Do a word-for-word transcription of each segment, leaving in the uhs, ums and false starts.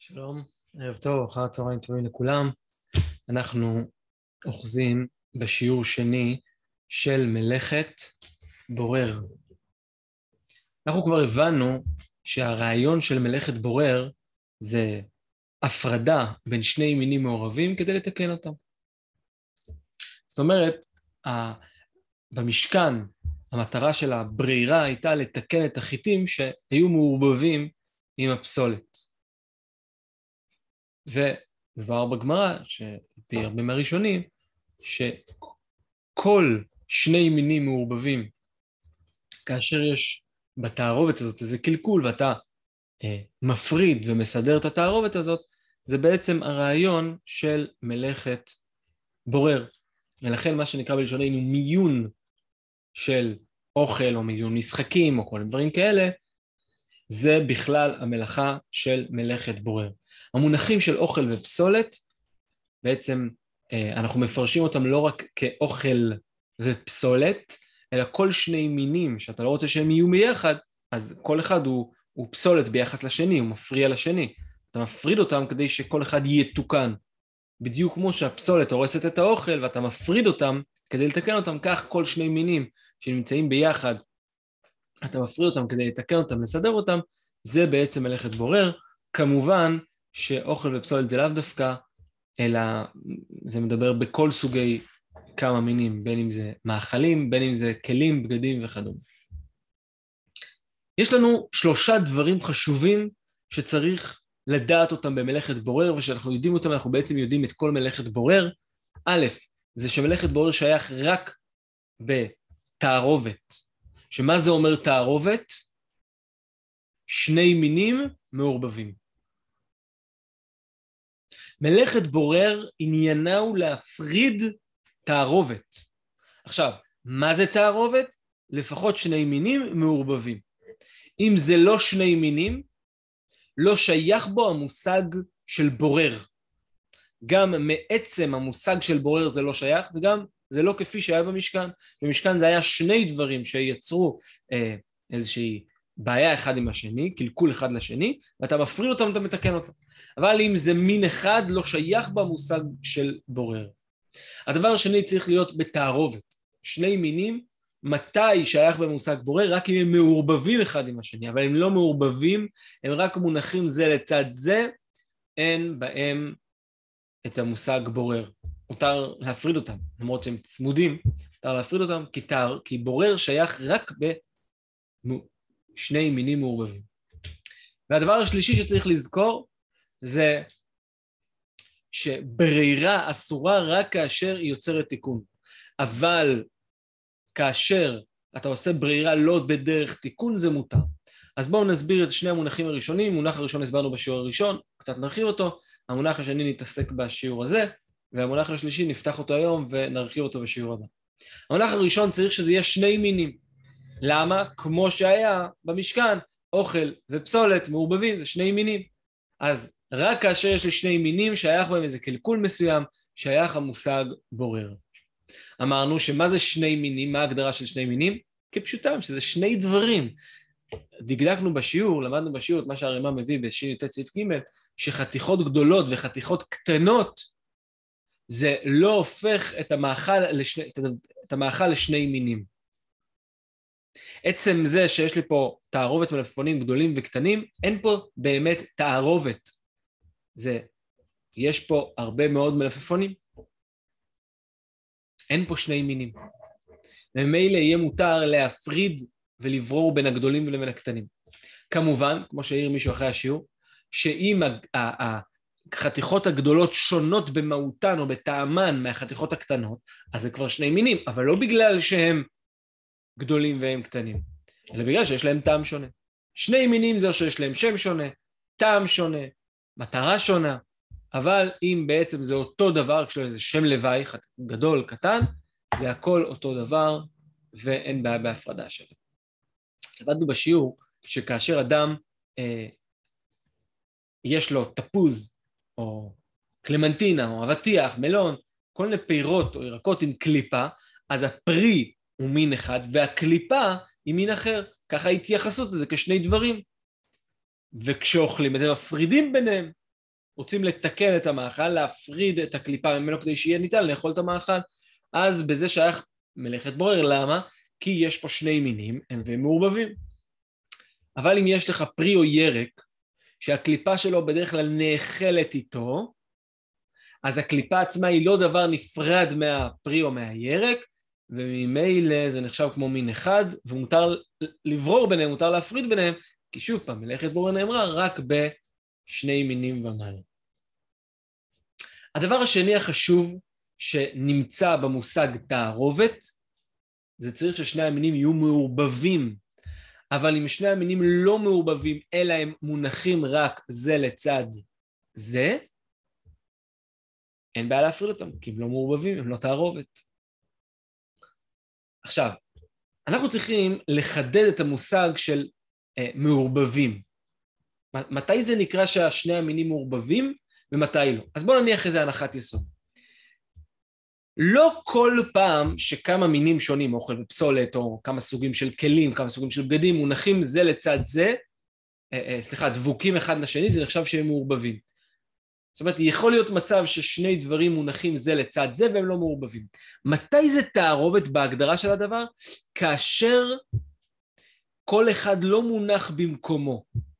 שלום, ערב טוב, אחר צהריים טובים לכולם. אנחנו אוחזים בשיעור שני של מלאכת בורר. אנחנו כבר הבנו שהרעיון של מלאכת בורר זה הפרדה בין שני מינים מעורבים כדי לתקן אותם. זאת אומרת, במשכן המטרה של הברירה הייתה לתקן את החיטים שהיו מעורבבים עם הפסולת. ומבואר בגמרא, שפי הרבה מהראשונים, שכל שני מינים מעורבבים, כאשר יש בתערובת הזאת איזה קלקול, ואתה אה, מפריד ומסדר את התערובת הזאת, זה בעצם הרעיון של מלאכת בורר. ולכן מה שנקרא בלשוננו מיון של אוכל, או מיון משחקים, או כל דברים כאלה, זה בכלל המלאכה של מלאכת בורר. המונחים של אוכל ופסולת, בעצם אנחנו מפרשים אותם לא רק כאוכל ופסולת, אלא כל שני מינים שאתה לא רוצה שהם יהיו ביחד, אז כל אחד הוא, הוא פסולת ביחס לשני, הוא מפריע לשני. אתה מפריד אותם כדי שכל אחד יתוקן. בדיוק כמו שהפסולת הורסת את האוכל, ואתה מפריד אותם כדי לתקן אותם, כך כל שני מינים שנמצאים ביחד, אתה מפריד אותם כדי לתקן אותם, לסדר אותם, זה בעצם מלאכת בורר. כמובן שאוכל ופסולת זה לאו דווקא, אלא זה מדבר בכל סוגי כמה מינים, בין אם זה מאכלים, בין אם זה כלים, בגדים וכדומה. יש לנו שלושה דברים חשובים שצריך לדעת אותם במלאכת בורר, ושאנחנו יודעים אותם, אנחנו בעצם יודעים את כל מלאכת בורר. א', זה שמלאכת בורר שייך רק בתערובת. שמה זה אומר תערובת? שני מינים מעורבבים. מלאכת בורר עניינה הוא להפריד תערובת. עכשיו, מה זה תערובת? לפחות שני מינים מעורבבים. אם זה לא שני מינים, לא שייך בו המושג של בורר. גם מעצם המושג של בורר זה לא שייך, וגם זה לא כפי שהיה במשכן. במשכן זה היה שני דברים שיצרו אה, איזושהי בעיה אחד עם השני, קלקול אחד לשני, ואתה מפריד אותם, אתה מתקן אותם. אבל אם זה מין אחד, לא שייך במושג של בורר. הדבר השני צריך להיות בתערובת. שני מינים, מתי שייך במושג בורר? רק אם הם מעורבבים אחד עם השני, אבל הם לא מעורבבים, הם רק מונחים זה לצד זה, אין בהם את המושג בורר. מותר להפריד אותם, למרות שהם צמודים, מותר להפריד אותם, כי, תאר, כי בורר שייך רק בשני מינים מעורבבים. והדבר השלישי שצריך לזכור, זה שברירה אסורה רק כאשר היא יוצרת תיקון. אבל כאשר אתה עושה ברירה לא בדרך תיקון, זה מותר. אז בואו נסביר את שני המונחים הראשונים. המונח הראשון הסברנו בשיעור הראשון, קצת נרחיב אותו. המונח השני נתעסק בשיעור הזה, והמונח השלישי נפתח אותו היום ונרחיב אותו בשיעור הבא. המונח הראשון צריך שזה יהיה שני מינים. למה? כמו שהיה במשכן, אוכל ופסולת מעורבבים, זה שני מינים. אז רק כאשר יש לי שני מינים, שייך בהם איזה קלקול מסוים, שייך המושג בורר. אמרנו שמה זה שני מינים, מה ההגדרה של שני מינים? כפשוטם, שזה שני דברים. דקדקנו בשיעור, למדנו בשיעור את מה שהרמ"א מביא בשי"ט סעיף ג', שחתיכות גדולות וחתיכות קטנות, זה לא הופך את המאכל לשני, את המאכל לשני מינים. עצם זה שיש לי פה תערובת מלפפונים גדולים וקטנים, אין פה באמת תערובת. זה, יש פה הרבה מאוד מלפפונים. אין פה שני מינים. וממילא יהיה מותר להפריד ולברור בין הגדולים לבין הקטנים. כמובן, כמו שהעיר מישהו אחרי השיעור, שאם החתיכות הגדולות שונות במהותן או בטעמן מהחתיכות הקטנות, אז זה כבר שני מינים, אבל לא בגלל שהם גדולים והם קטנים, אלא בגלל שיש להם טעם שונה. שני מינים זה או שיש להם שם שונה, טעם שונה, מטרה שונה, אבל אם בעצם זה אותו דבר, כשלו איזה שם לוואי, גדול, קטן, זה הכל אותו דבר, ואין בעיה בהפרדה שלו. למדנו בשיעור שכאשר אדם אה, יש לו תפוז, או קלמנטינה, או אבטיח, מלון, כל מיני פירות או ירקות עם קליפה, אז הפרי הוא מין אחד, והקליפה היא מין אחר. ככה התייחסות לזה כשני דברים. וכשאוכלים את זה מפרידים ביניהם, רוצים לתקן את המאכל, להפריד את הקליפה ממנו כדי שיהיה ניתן לאכול את המאכל, אז בזה שייך מלאכת בורר. למה? כי יש פה שני מינים והם מעורבבים. אבל אם יש לך פרי או ירק, שהקליפה שלו בדרך כלל נאכלת איתו, אז הקליפה עצמה היא לא דבר נפרד מהפרי או מהירק, וממילא זה נחשב כמו מין אחד, ומותר לברור ביניהם, מותר להפריד ביניהם, כי שוב פעם, מלאכת בורר נאמרה רק בשני מינים ומעלה. הדבר השני החשוב שנמצא במושג תערובת, זה צריך ששני המינים יהיו מעורבבים, אבל אם שני המינים לא מעורבבים, אלא הם מונחים רק זה לצד זה, אין בעיה להפריד אותם, כי הם לא מעורבבים, הם לא תערובת. עכשיו, אנחנו צריכים לחדד את המושג של אה, מעורבבים. מתי זה נקרא שהשני המינים מעורבבים, ומתי לא? אז בואו נניח איזה הנחת יסוד. לא כל פעם שכמה מינים שונים, אוכל ופסולת, או כמה סוגים של כלים, כמה סוגים של בגדים, מונחים זה לצד זה, אה, אה, סליחה, דבוקים אחד לשני, זה נחשב שהם מעורבבים. זאת אומרת, יכול להיות מצב ששני דברים מונחים זה לצד זה, והם לא מעורבבים. מתי זה תערובת בהגדרה של הדבר? כאשר כל אחד לא מונח במקומו.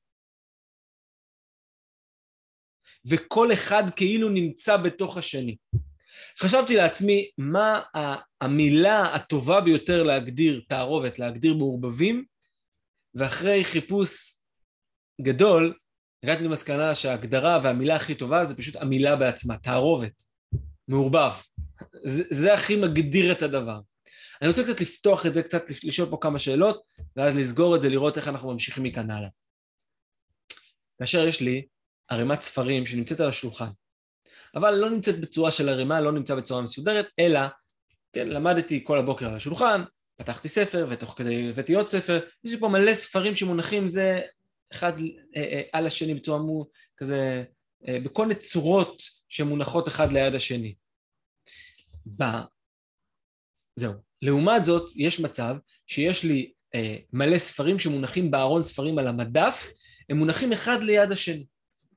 וכל אחד כאילו נמצא בתוך השני. חשבתי לעצמי, מה המילה הטובה ביותר להגדיר תערובת, להגדיר מעורבבים, ואחרי חיפוש גדול, הגעתי למסקנה שההגדרה והמילה הכי טובה זה פשוט המילה בעצמה, תערובת, מעורבב. זה, זה הכי מגדיר את הדבר. אני רוצה קצת לפתוח את זה, קצת לשאול פה כמה שאלות, ואז לסגור את זה, לראות איך אנחנו ממשיכים מכאן הלאה. כאשר יש לי ערימת ספרים שנמצאת על השולחן, אבל לא נמצאת בצורה של ערימה, לא נמצא בצורה מסודרת, אלא, כן, למדתי כל הבוקר על השולחן, פתחתי ספר, ותוך כדי הבאתי עוד ספר, יש לי פה מלא ספרים שמונחים, זה אחד אה, אה, על השני בצורה מו, כזה, אה, בכל מיני צורות שמונחות אחד ליד השני. ב... זהו. לעומת זאת, יש מצב שיש לי אה, מלא ספרים שמונחים בארון ספרים על המדף, הם מונחים אחד ליד השני.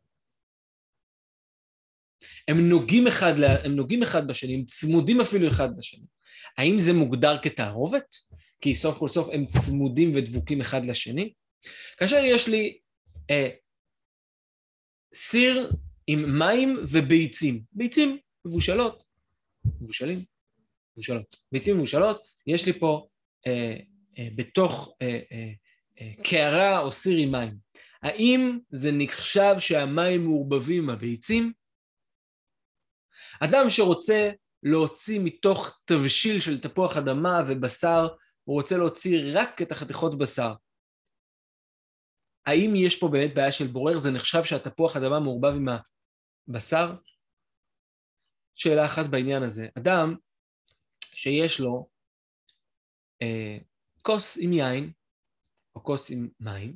הם נוגעים אחד, הם נוגעים אחד בשני, הם צמודים אפילו אחד בשני. האם זה מוגדר כתערובת? כי סוף כל סוף הם צמודים ודבוקים אחד לשני? כאשר יש לי אה, סיר עם מים וביצים, ביצים מבושלות, מבושלים, מבושלות, ביצים מבושלות, יש לי פה אה, אה, בתוך אה, אה, אה, קערה או סיר עם מים. האם זה נחשב שהמים מעורבבים עם הביצים? אדם שרוצה להוציא מתוך תבשיל של תפוח אדמה ובשר, הוא רוצה להוציא רק את החתיכות בשר. האם יש פה באמת בעיה של בורר? זה נחשב שהתפוח אדמה מעורבב עם הבשר? שאלה אחת בעניין הזה. אדם שיש לו אה, כוס עם יין, או כוס עם מים,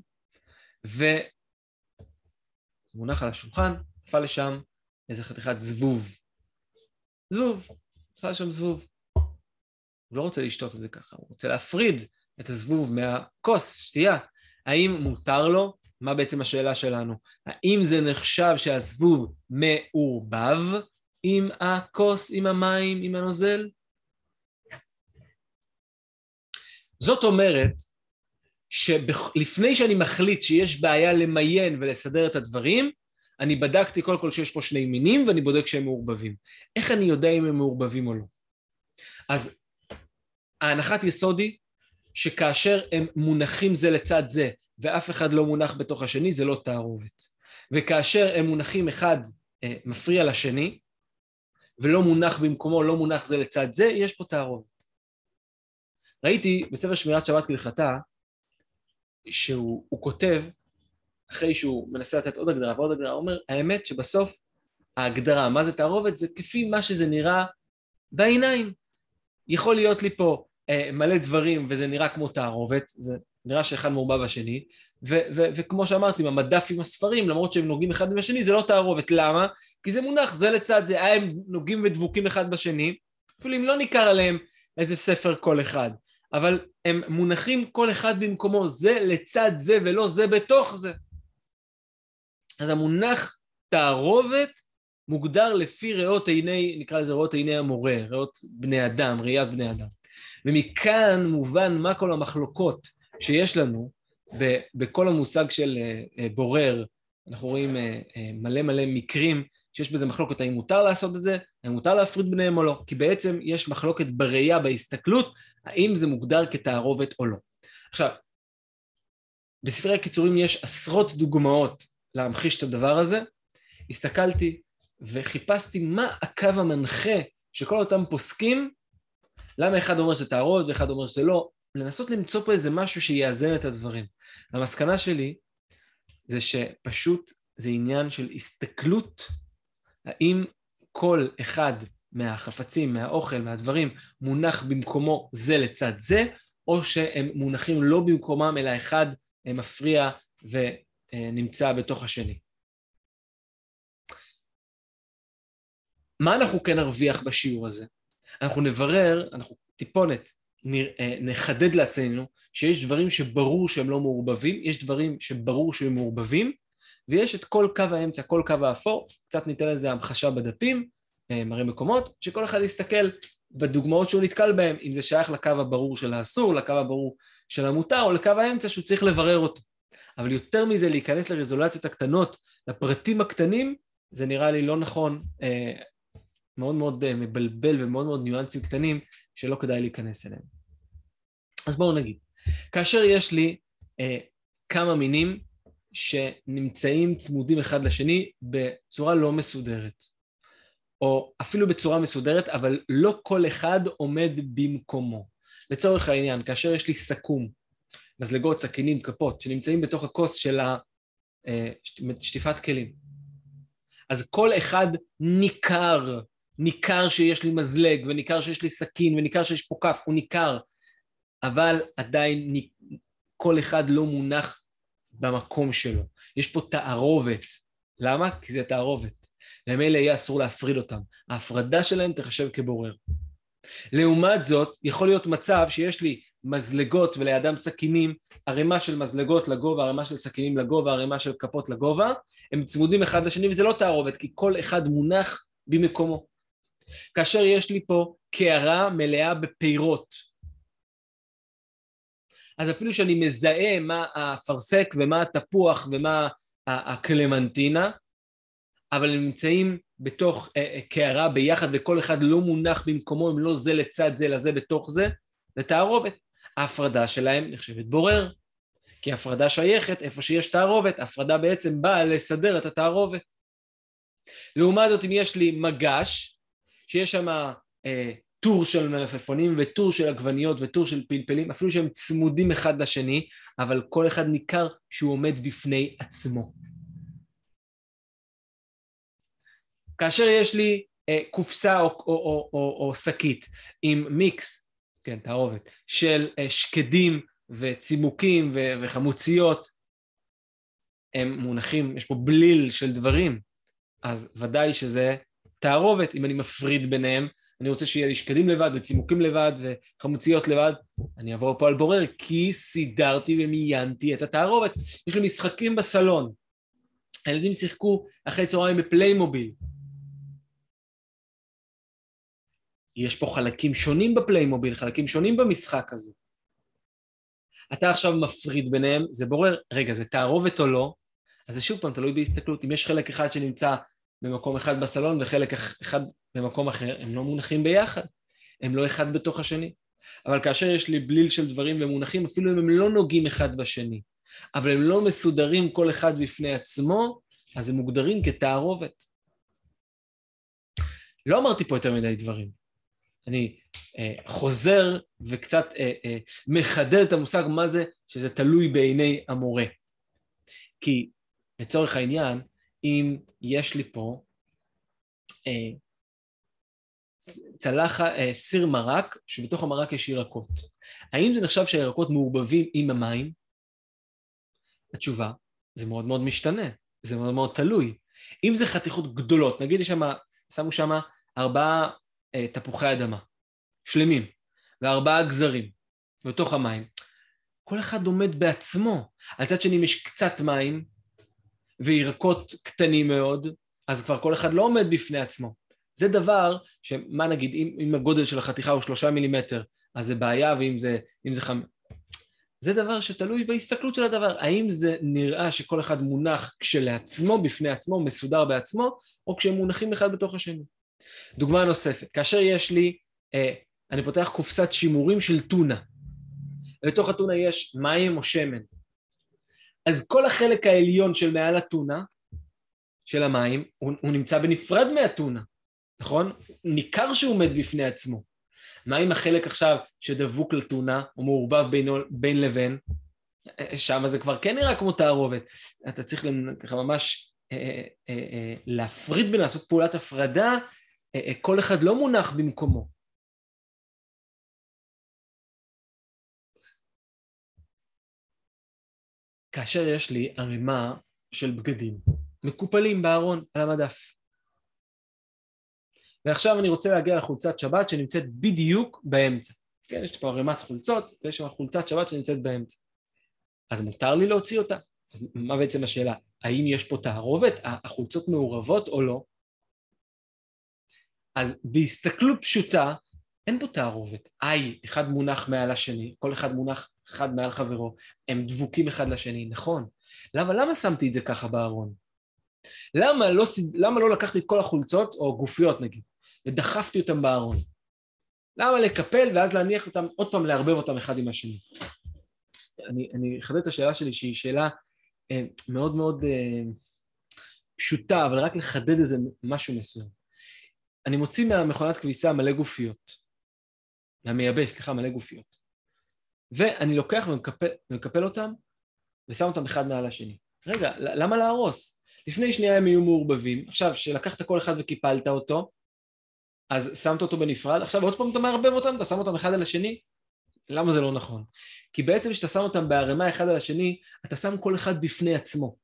ומונח על השולחן, נפל לשם איזה חתיכת זבוב. זבוב, נפל שם זבוב. הוא לא רוצה לשתות את זה ככה, הוא רוצה להפריד את הזבוב מהכוס, שתייה. האם מותר לו? מה בעצם השאלה שלנו? האם זה נחשב שהזבוב מעורבב עם הכוס, עם המים, עם הנוזל? זאת אומרת, שלפני שאני מחליט שיש בעיה למיין ולסדר את הדברים, אני בדקתי קודם כל שיש פה שני מינים, ואני בודק שהם מעורבבים. איך אני יודע אם הם מעורבבים או לא? אז ההנחת יסוד היא, שכאשר הם מונחים זה לצד זה, ואף אחד לא מונח בתוך השני, זה לא תערובת. וכאשר הם מונחים אחד אה, מפריע לשני, ולא מונח במקומו, לא מונח זה לצד זה, יש פה תערובת. ראיתי בספר שמירת שבת כהלכתה, שהוא הוא כותב, אחרי שהוא מנסה לתת עוד הגדרה ועוד הגדרה, הוא אומר, האמת שבסוף ההגדרה, מה זה תערובת, זה כפי מה שזה נראה בעיניים. יכול להיות לי פה אה, מלא דברים, וזה נראה כמו תערובת, זה נראה שאחד מעורבב בשני, ו- ו- וכמו שאמרתי, המדף עם הספרים, למרות שהם נוגעים אחד בשני, זה לא תערובת. למה? כי זה מונח, זה לצד זה, הם נוגעים ודבוקים אחד בשני, אפילו אם לא ניכר עליהם איזה ספר כל אחד, אבל הם מונחים כל אחד במקומו, זה לצד זה ולא זה בתוך זה. אז המונח תערובת מוגדר לפי ראות עיני, נקרא לזה ראות עיני המורה, ראות בני אדם, ראיית בני אדם. ומכאן מובן מה כל המחלוקות שיש לנו ב- בכל המושג של uh, בורר. אנחנו רואים uh, uh, מלא מלא מקרים שיש בזה מחלוקת, האם מותר לעשות את זה, האם מותר להפריד ביניהם או לא, כי בעצם יש מחלוקת בראייה, בהסתכלות, האם זה מוגדר כתערובת או לא. עכשיו, בספרי הקיצורים יש עשרות דוגמאות להמחיש את הדבר הזה, הסתכלתי וחיפשתי מה הקו המנחה שכל אותם פוסקים, למה אחד אומר שזה תערובת ואחד אומר שזה לא, לנסות למצוא פה איזה משהו שיאזן את הדברים. המסקנה שלי זה שפשוט זה עניין של הסתכלות, האם כל אחד מהחפצים, מהאוכל, מהדברים, מונח במקומו זה לצד זה, או שהם מונחים לא במקומם, אלא אחד מפריע ונמצא בתוך השני. מה אנחנו כן נרוויח בשיעור הזה? אנחנו נברר, אנחנו טיפונת, נחדד לעצמנו, שיש דברים שברור שהם לא מעורבבים, יש דברים שברור שהם מעורבבים, ויש את כל קו האמצע, כל קו האפור, קצת ניתן לזה המחשה בדפים, מראה מקומות, שכל אחד יסתכל בדוגמאות שהוא נתקל בהם, אם זה שייך לקו הברור של האסור, לקו הברור של המותר, או לקו האמצע שהוא צריך לברר אותו. אבל יותר מזה, להיכנס לרזולציות הקטנות, לפרטים הקטנים, זה נראה לי לא נכון, מאוד מאוד מבלבל ומאוד מאוד ניואנסים קטנים, שלא כדאי להיכנס אליהם. אז בואו נגיד, כאשר יש לי אה, כמה מינים שנמצאים צמודים אחד לשני בצורה לא מסודרת, או אפילו בצורה מסודרת, אבל לא כל אחד עומד במקומו. לצורך העניין, כאשר יש לי סכו"ם, מזלגות, סכינים, כפות, שנמצאים בתוך הכוס של שטיפת כלים, אז כל אחד ניכר, ניכר שיש לי מזלג, וניכר שיש לי סכין, וניכר שיש פה כף, הוא ניכר, אבל עדיין כל אחד לא מונח במקום שלו. יש פה תערובת. למה? כי זה תערובת. למילא יהיה אסור להפריד אותם. ההפרדה שלהם תחשב כבורר. לעומת זאת, יכול להיות מצב שיש לי מזלגות ולידם סכינים, ערימה של מזלגות לגובה, ערימה של סכינים לגובה, ערימה של כפות לגובה, הם צמודים אחד לשני, וזה לא תערובת, כי כל אחד מונח במקומו. כאשר יש לי פה קערה מלאה בפירות, אז אפילו שאני מזהה מה הפרסק ומה התפוח ומה הקלמנטינה, אבל הם נמצאים בתוך קערה ביחד, וכל אחד לא מונח במקומו, הם לא זה לצד זה לזה בתוך זה, זה תערובת. ההפרדה שלהם נחשבת בורר, כי ההפרדה שייכת, איפה שיש תערובת, ההפרדה בעצם באה לסדר את התערובת. לעומת זאת, אם יש לי מגש, שיש שם אה, טור של מלפפונים וטור של עגבניות וטור של פלפלים, אפילו שהם צמודים אחד לשני, אבל כל אחד ניכר שהוא עומד בפני עצמו. כאשר יש לי אה, קופסה או, או, או, או, או שקית עם מיקס, כן, תערובת, של אה, שקדים וצימוקים ו- וחמוציות, הם מונחים, יש פה בליל של דברים, אז ודאי שזה תערובת. אם אני מפריד ביניהם, אני רוצה שיהיה לי שקדים לבד וצימוקים לבד וחמוציות לבד, אני אעבור פה על בורר, כי סידרתי ומיינתי את התערובת. יש לי משחקים בסלון, הילדים שיחקו אחרי צהריים בפליימוביל, יש פה חלקים שונים בפליימוביל, חלקים שונים במשחק הזה. אתה עכשיו מפריד ביניהם, זה בורר, רגע, זה תערובת או לא? אז זה שוב פעם תלוי בהסתכלות. אם יש חלק אחד שנמצא במקום אחד בסלון וחלק אחד במקום אחר, הם לא מונחים ביחד, הם לא אחד בתוך השני. אבל כאשר יש לי בליל של דברים ומונחים, אפילו אם הם לא נוגעים אחד בשני, אבל הם לא מסודרים כל אחד בפני עצמו, אז הם מוגדרים כתערובת. לא אמרתי פה יותר מדי דברים. אני אה, חוזר וקצת אה, אה, מחדד את המושג מה זה, שזה תלוי בעיני המורה. כי לצורך העניין, אם יש לי פה אה, צלח, אה, סיר מרק, שבתוך המרק יש ירקות. האם זה נחשב שהירקות מעורבבים עם המים? התשובה, זה מאוד מאוד משתנה, זה מאוד מאוד תלוי. אם זה חתיכות גדולות, נגיד יש שמה, שמו שם ארבעה אה, תפוחי אדמה, שלמים, וארבעה גזרים, בתוך המים. כל אחד עומד בעצמו. על צד שני יש קצת מים, וירקות קטנים מאוד, אז כבר כל אחד לא עומד בפני עצמו. זה דבר שמה נגיד, אם, אם הגודל של החתיכה הוא שלושה מילימטר, אז זה בעיה, ואם זה, אם זה חמ... זה דבר שתלוי בהסתכלות של הדבר. האם זה נראה שכל אחד מונח כשלעצמו, בפני עצמו, מסודר בעצמו, או כשהם מונחים אחד בתוך השני. דוגמה נוספת, כאשר יש לי, אה, אני פותח קופסת שימורים של טונה, לתוך הטונה יש מים או שמן. אז כל החלק העליון של מעל הטונה, של המים, הוא, הוא נמצא בנפרד מהטונה, נכון? ניכר שהוא עומד בפני עצמו. מה עם החלק עכשיו שדבוק לטונה, או מעורבב בין, בין לבין? שם זה כבר כן נראה כמו תערובת. אתה צריך ככה ממש אה, אה, אה, להפריד בין, לעשות פעולת הפרדה, אה, אה, כל אחד לא מונח במקומו. כאשר יש לי ערימה של בגדים, מקופלים בארון על המדף. ועכשיו אני רוצה להגיע לחולצת שבת שנמצאת בדיוק באמצע. כן, יש פה ערימת חולצות, ויש שם חולצת שבת שנמצאת באמצע. אז מותר לי להוציא אותה. אז מה בעצם השאלה? האם יש פה תערובת? החולצות מעורבות או לא? אז בהסתכלות פשוטה, אין פה תערובת. איי, אחד מונח מעל השני, כל אחד מונח אחד מעל חברו, הם דבוקים אחד לשני, נכון. למה, למה שמתי את זה ככה בארון? למה לא, למה לא לקחתי את כל החולצות, או גופיות נגיד, ודחפתי אותם בארון? למה לקפל ואז להניח אותם, עוד פעם לערבב אותם אחד עם השני? אני, אני אחדד את השאלה שלי, שהיא שאלה אה, מאוד מאוד אה, פשוטה, אבל רק לחדד איזה משהו מסוים. אני מוציא מהמכונת כביסה מלא גופיות, מהמייבש, סליחה, מלא גופיות. ואני לוקח ומקפל, ומקפל אותם, ושם אותם אחד מעל השני. רגע, למה להרוס? לפני שנייה הם יהיו מעורבבים, עכשיו שלקחת כל אחד וקיפלת אותו, אז שמת אותו בנפרד, עכשיו עוד פעם אתה מערבב אותם, אתה שם אותם אחד על השני, למה זה לא נכון? כי בעצם כשאתה שם אותם בערימה אחד על השני, אתה שם כל אחד בפני עצמו.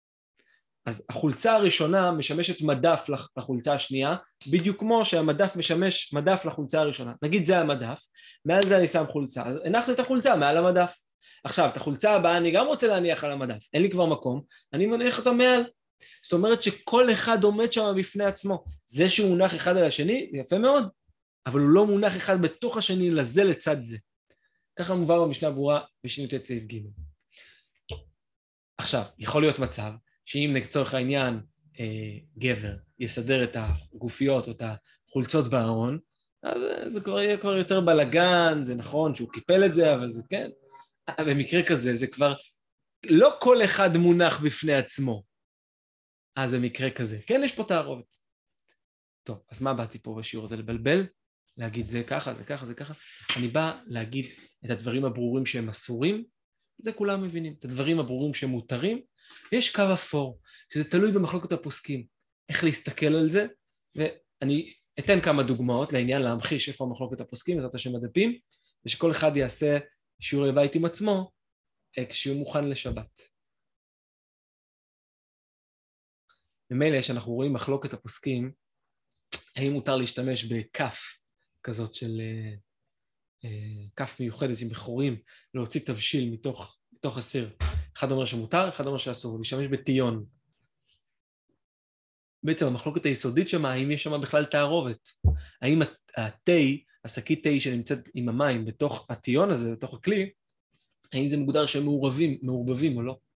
אז החולצה הראשונה משמשת מדף לחולצה השנייה, בדיוק כמו שהמדף משמש מדף לחולצה הראשונה. נגיד זה המדף, מעל זה אני שם חולצה, אז הנחתי את החולצה מעל המדף. עכשיו, את החולצה הבאה אני גם רוצה להניח על המדף, אין לי כבר מקום, אני מניח אותה מעל. זאת אומרת שכל אחד עומד שם בפני עצמו. זה שהוא מונח אחד על השני, זה יפה מאוד, אבל הוא לא מונח אחד בתוך השני לזה לצד זה. ככה מובא במשנה ברורה בשינוי ט' סעיף ג'. עכשיו, יכול להיות מצב שאם לצורך העניין אה, גבר יסדר את הגופיות או את החולצות בארון, אז זה כבר יהיה כבר יותר בלגן, זה נכון שהוא קיפל את זה, אבל זה כן. במקרה כזה, זה כבר לא כל אחד מונח בפני עצמו. אז במקרה כזה, כן, יש פה תערובת. טוב, אז מה באתי פה בשיעור הזה? לבלבל? להגיד זה ככה, זה ככה, זה ככה. אני בא להגיד את הדברים הברורים שהם אסורים, זה כולם מבינים. את הדברים הברורים שהם מותרים, ויש קו אפור, שזה תלוי במחלוקת הפוסקים. איך להסתכל על זה, ואני אתן כמה דוגמאות לעניין להמחיש איפה המחלוקת הפוסקים, בעזרת השם הדפים, ושכל אחד יעשה שיעורי בית עם עצמו, כשהוא מוכן לשבת. ממילא שאנחנו רואים מחלוקת הפוסקים, האם מותר להשתמש בכף כזאת של כף מיוחדת עם בחורים, להוציא תבשיל מתוך, מתוך הסיר. אחד אומר שמותר, אחד אומר שאסור, להשתמש בטיון. בעצם המחלוקת היסודית שמה, האם יש שם בכלל תערובת? האם התה, השקית תה שנמצאת עם המים בתוך הטיון הזה, בתוך הכלי, האם זה מוגדר שהם מעורבים, מעורבבים או לא?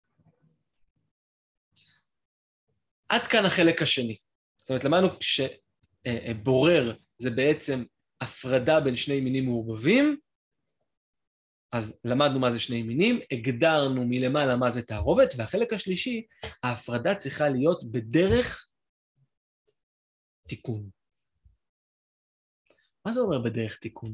עד כאן החלק השני. זאת אומרת, למדנו שבורר זה בעצם הפרדה בין שני מינים מעורבבים, אז למדנו מה זה שני מינים, הגדרנו מלמעלה מה זה תערובת, והחלק השלישי, ההפרדה צריכה להיות בדרך תיקון. מה זה אומר בדרך תיקון?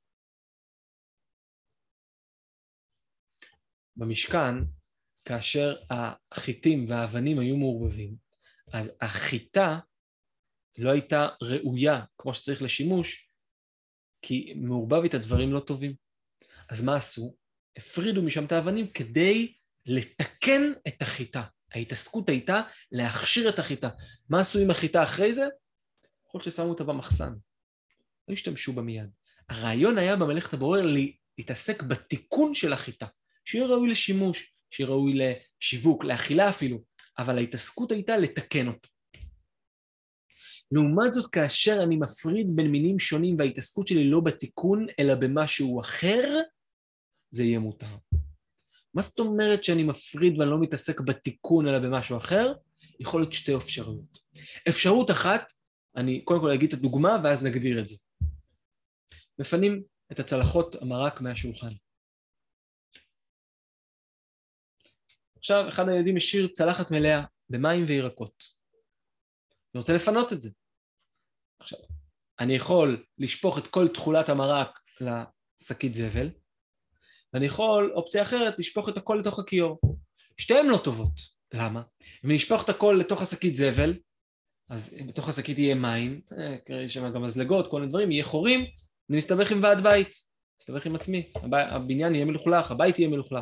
במשכן, כאשר החיטים והאבנים היו מעורבבים, אז החיטה לא הייתה ראויה כמו שצריך לשימוש, כי מעורבב את הדברים לא טובים. אז מה עשו? הפרידו משם את האבנים כדי לתקן את החיטה. ההתעסקות הייתה להכשיר את החיטה. מה עשו עם החיטה אחרי זה? יכול להיות ששמו אותה במחסן. לא השתמשו בה מיד. הרעיון היה במלאכת הבורר להתעסק בתיקון של החיטה, שיהיה ראוי לשימוש, שיהיה ראוי לשיווק, לאכילה אפילו, אבל ההתעסקות הייתה לתקן אותו. לעומת זאת, כאשר אני מפריד בין מינים שונים וההתעסקות שלי לא בתיקון, אלא במשהו אחר, זה יהיה מותר. מה זאת אומרת שאני מפריד ואני לא מתעסק בתיקון אלא במשהו אחר? יכול להיות שתי אפשרויות. אפשרות אחת, אני קודם כל אגיד את הדוגמה ואז נגדיר את זה. מפנים את הצלחות המרק מהשולחן. עכשיו, אחד הילדים השאיר צלחת מלאה במים וירקות. אני רוצה לפנות את זה. עכשיו, אני יכול לשפוך את כל תכולת המרק לשקית זבל, ואני יכול, אופציה אחרת, לשפוך את הכל לתוך הכיור. שתיהן לא טובות. למה? אם אני אשפוך את הכל לתוך השקית זבל, אז בתוך השקית יהיה מים, יש שם גם מזלגות, כל מיני דברים, יהיה חורים, אני מסתבך עם ועד בית, מסתבך עם עצמי, הבניין יהיה מלוכלך, הבית יהיה מלוכלך.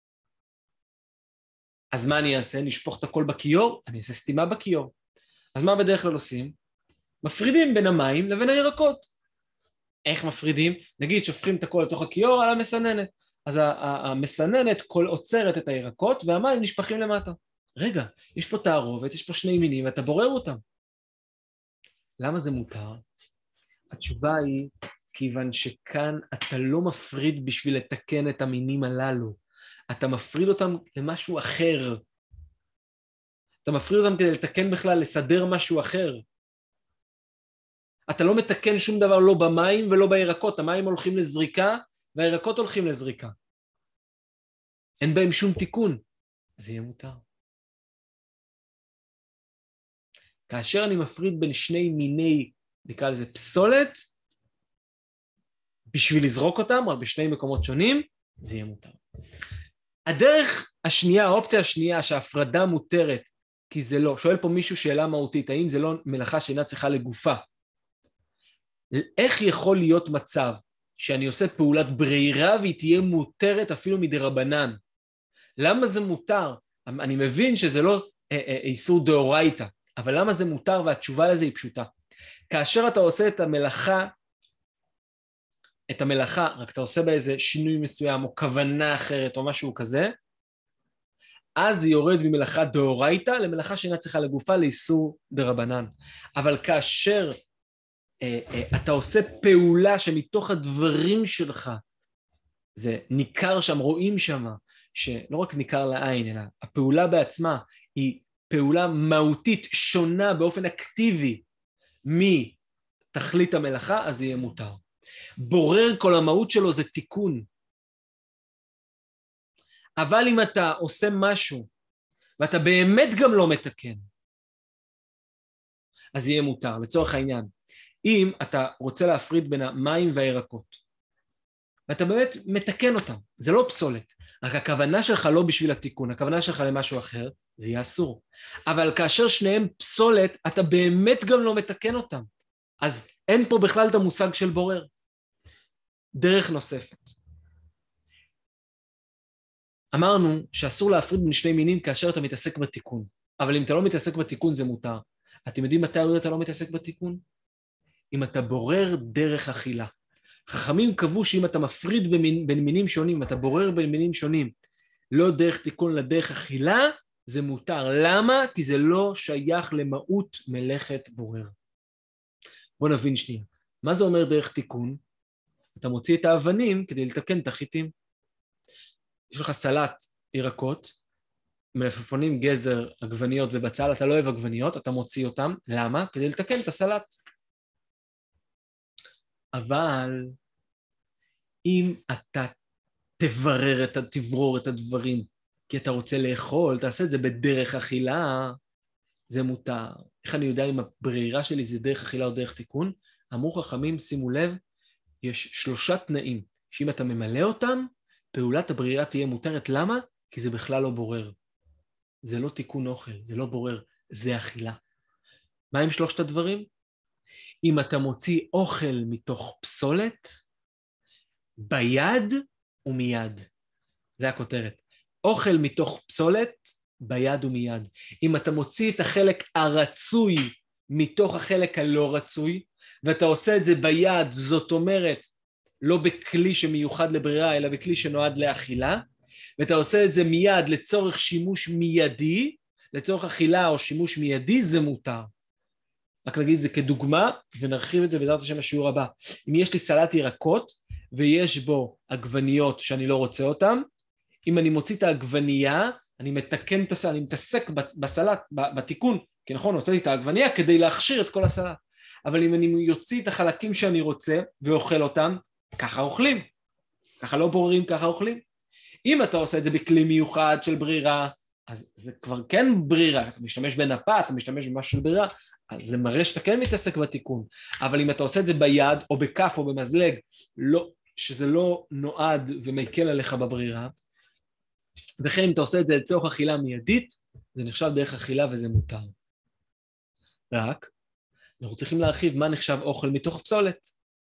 אז מה אני אעשה? נשפוך את הכל בכיור? אני אעשה סתימה בכיור. אז מה בדרך כלל עושים? מפרידים בין המים לבין הירקות. איך מפרידים? נגיד שופכים את הכל לתוך הכיור על המסננת. אז המסננת כל עוצרת את הירקות והמים נשפכים למטה. רגע, יש פה תערובת, יש פה שני מינים, ואתה בורר אותם. למה זה מותר? התשובה היא, כיוון שכאן אתה לא מפריד בשביל לתקן את המינים הללו. אתה מפריד אותם למשהו אחר. אתה מפריד אותם כדי לתקן בכלל, לסדר משהו אחר. אתה לא מתקן שום דבר לא במים ולא בירקות. המים הולכים לזריקה והירקות הולכים לזריקה. אין בהם שום תיקון. אז זה יהיה מותר. כאשר אני מפריד בין שני מיני, נקרא לזה פסולת, בשביל לזרוק אותם, או בשני מקומות שונים, זה יהיה מותר. הדרך השנייה, האופציה השנייה, שההפרדה מותרת, כי זה לא, שואל פה מישהו שאלה מהותית, האם זה לא מלאכה שאינה צריכה לגופה? איך יכול להיות מצב שאני עושה פעולת ברירה והיא תהיה מותרת אפילו מדרבנן? למה זה מותר? אני מבין שזה לא איסור דאורייתא, אבל למה זה מותר? והתשובה לזה היא פשוטה. כאשר אתה עושה את המלאכה, את המלאכה, רק אתה עושה באיזה שינוי מסוים או כוונה אחרת או משהו כזה, אז היא יורד ממלאכה דאורייתא למלאכה שאינה צריכה לגופה לאיסור דרבנן. אבל כאשר אה, אה, אתה עושה פעולה שמתוך הדברים שלך, זה ניכר שם, רואים שם, שלא רק ניכר לעין, אלא הפעולה בעצמה היא פעולה מהותית שונה באופן אקטיבי מתכלית המלאכה, אז יהיה מותר. בורר כל המהות שלו זה תיקון. אבל אם אתה עושה משהו, ואתה באמת גם לא מתקן, אז יהיה מותר. לצורך העניין, אם אתה רוצה להפריד בין המים והירקות, ואתה באמת מתקן אותם, זה לא פסולת, רק הכוונה שלך לא בשביל התיקון, הכוונה שלך למשהו אחר, זה יהיה אסור. אבל כאשר שניהם פסולת, אתה באמת גם לא מתקן אותם. אז אין פה בכלל את המושג של בורר. דרך נוספת. אמרנו שאסור להפריד בין שני מינים כאשר אתה מתעסק בתיקון. אבל אם אתה לא מתעסק בתיקון זה מותר. אתם יודעים מתי אתה לא מתעסק בתיקון? אם אתה בורר דרך אכילה. חכמים קבעו שאם אתה מפריד בין, בין מינים שונים, אתה בורר בין מינים שונים, לא דרך תיקון לדרך אכילה, זה מותר. למה? כי זה לא שייך למהות מלאכת בורר. בוא נבין שנייה. מה זה אומר דרך תיקון? אתה מוציא את האבנים כדי לתקן את החיטים. יש לך סלט ירקות, מלפפונים, גזר, עגבניות ובצל, אתה לא אוהב עגבניות, אתה מוציא אותם. למה? כדי לתקן את הסלט. אבל אם אתה תברר, את, תברור את הדברים, כי אתה רוצה לאכול, תעשה את זה בדרך אכילה, זה מותר. איך אני יודע אם הברירה שלי זה דרך אכילה או דרך תיקון? אמרו חכמים, שימו לב, יש שלושה תנאים, שאם אתה ממלא אותם, פעולת הברירה תהיה מותרת. למה? כי זה בכלל לא בורר. זה לא תיקון אוכל, זה לא בורר, זה אכילה. מה עם שלושת הדברים? אם אתה מוציא אוכל מתוך פסולת, ביד ומיד. זה הכותרת. אוכל מתוך פסולת, ביד ומיד. אם אתה מוציא את החלק הרצוי מתוך החלק הלא רצוי, ואתה עושה את זה ביד, זאת אומרת, לא בכלי שמיוחד לברירה, אלא בכלי שנועד לאכילה, ואתה עושה את זה מיד לצורך שימוש מיידי, לצורך אכילה או שימוש מיידי, זה מותר. רק נגיד את זה כדוגמה, ונרחיב את זה בעזרת השם בשיעור הבא. אם יש לי סלט ירקות, ויש בו עגבניות שאני לא רוצה אותן, אם אני מוציא את העגבנייה, אני מתקן את הסלט, אני מתעסק בסלט, בתיקון, כי נכון, הוצאתי את העגבנייה כדי להכשיר את כל הסלט. אבל אם אני יוציא את החלקים שאני רוצה, ואוכל אותם, ככה אוכלים. ככה לא בוררים, ככה אוכלים. אם אתה עושה את זה בכלי מיוחד של ברירה, אז זה כבר כן ברירה, אתה משתמש בנפה, אתה משתמש במשהו של ברירה, אז זה מראה שאתה כן מתעסק בתיקון. אבל אם אתה עושה את זה ביד, או בכף, או במזלג, לא, שזה לא נועד ומקל עליך בברירה, וכן אם אתה עושה את זה לצורך אכילה מיידית, זה נחשב דרך אכילה וזה מותר. רק, אנחנו צריכים להרחיב מה נחשב אוכל מתוך פסולת.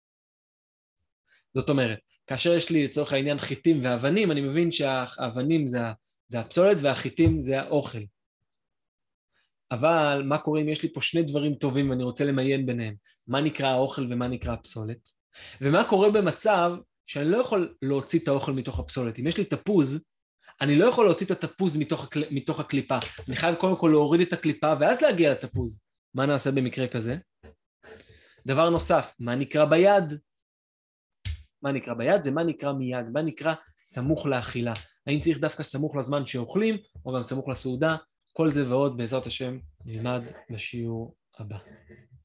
זאת אומרת, כאשר יש לי לצורך העניין חיטים ואבנים, אני מבין שהאבנים זה, זה הפסולת והחיטים זה האוכל. אבל מה קורה אם יש לי פה שני דברים טובים ואני רוצה למיין ביניהם? מה נקרא האוכל ומה נקרא הפסולת? ומה קורה במצב שאני לא יכול להוציא את האוכל מתוך הפסולת? אם יש לי תפוז, אני לא יכול להוציא את התפוז מתוך, הקל... מתוך הקליפה. אני חייב קודם כל להוריד את הקליפה ואז להגיע לתפוז. מה נעשה במקרה כזה? דבר נוסף, מה נקרא ביד? מה נקרא ביד ומה נקרא מיד? מה נקרא סמוך לאכילה? האם צריך דווקא סמוך לזמן שאוכלים או גם סמוך לסעודה? כל זה ועוד בעזרת השם נלמד בשיעור הבא.